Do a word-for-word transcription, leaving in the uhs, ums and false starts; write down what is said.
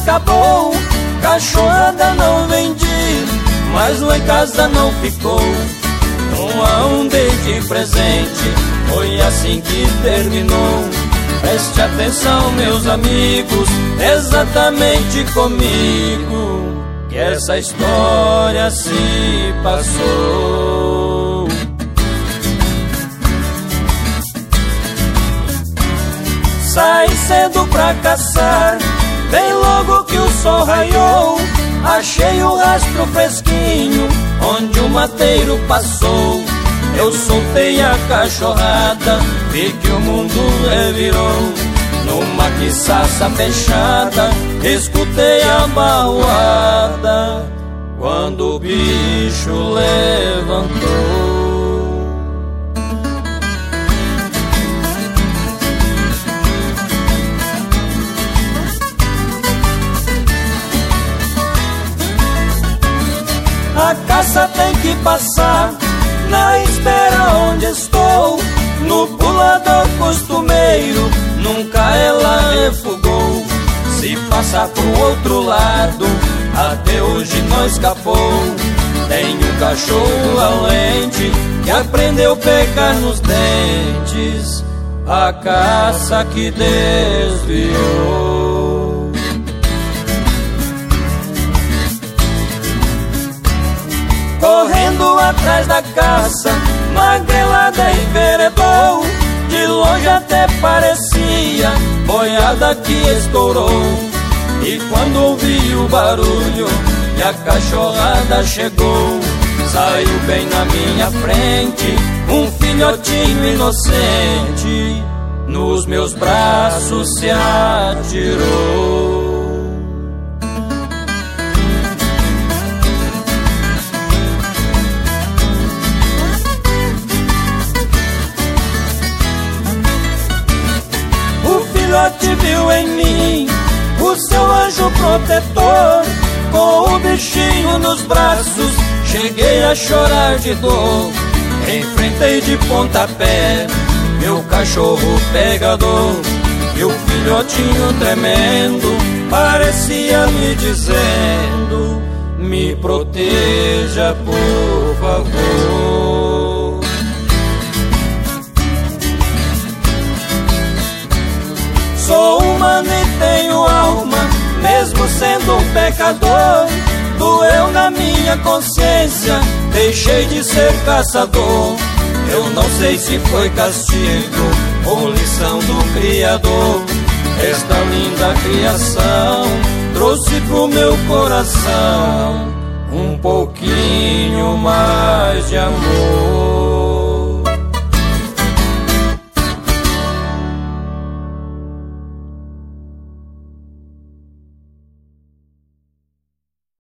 acabou. Cachorrada não vendi, mas lá em casa não ficou. Não a um dei de presente, foi assim que terminou. Preste atenção, meus amigos, exatamente comigo, que essa história se passou. Saí cedo pra caçar, bem logo que o sol raiou. Achei o rastro fresquinho, onde o mateiro passou. Eu soltei a cachorrada, vi que o mundo revirou. Numa quiçaça fechada, escutei a baluada, quando o bicho levantou. A caça tem que passar, na espera onde estou. No pulador costumeiro, nunca ela refugou. Se passar pro outro lado, até hoje não escapou. Tem um cachorro valente, que aprendeu a pegar nos dentes a caça que desviou. Correndo atrás da caça, magrelada enveredou. De longe até parecia boiada que estourou. E quando ouvi o barulho e a cachorrada chegou, saiu bem na minha frente um filhotinho inocente, nos meus braços se atirou. Te viu em mim, o seu anjo protetor. Com o bichinho nos braços, cheguei a chorar de dor. Enfrentei de pontapé meu cachorro pegador, e o filhotinho tremendo parecia me dizendo: me proteja, por favor. Sou humano e tenho alma, mesmo sendo um pecador. Doeu na minha consciência, deixei de ser caçador. Eu não sei se foi castigo ou lição do Criador. Esta linda criação trouxe pro meu coração um pouquinho mais de amor.